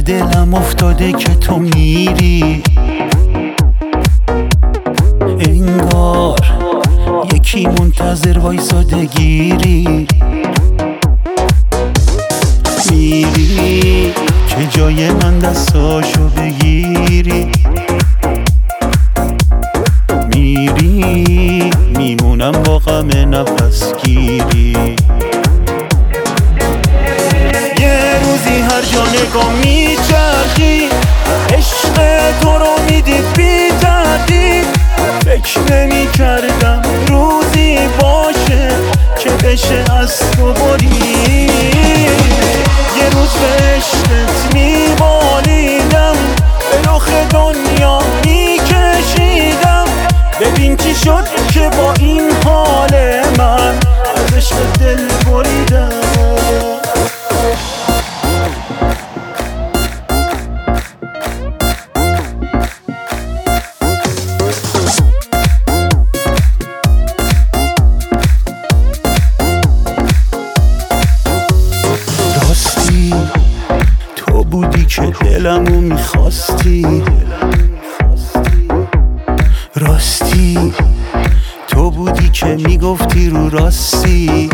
دلم افتاده که تو میری، انگار یکی منتظر وایساده گیری. میری که جای من دستاشو بگیری، میری میمونم با غم نفس گیری. یه روزی هر جا نگاه میچرخی، عشق تو رو میدید بی تردید. فکر نمی کردم روزی باشه که بشه از تو بری. یه روز به عشقت میبالیدم، به رخ دنیا میکشیدم. ببین چی شد که با این حال من از عشق دل بریدم. تو بودی که دلمو میخواستی، راستی تو بودی که میگفتی رو راستی.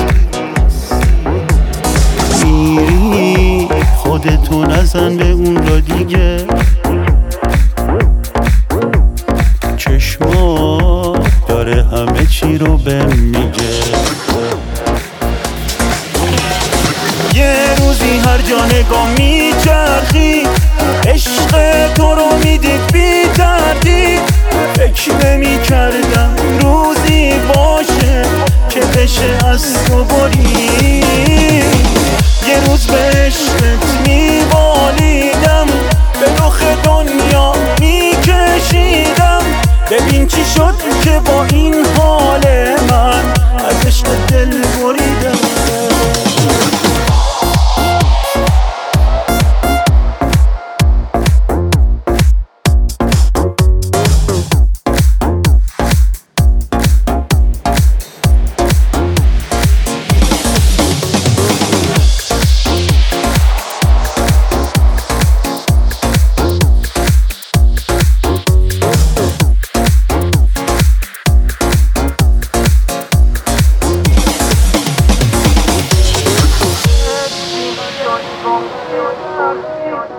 میری خودتو نزن به اون را دیگه، چشما داره همه چی رو بهم میگه. یه روزی هر جا نگاه میچرخی، عشق تو رو میدید بی تردید. فکر نمی کردم روزی باشه که بشه از تو بری. یه روز به عشقت میبالیدم، به رخ دنیا میکشیدم. ببین چی شد که با این حال من از عشق دل بریدم. Don't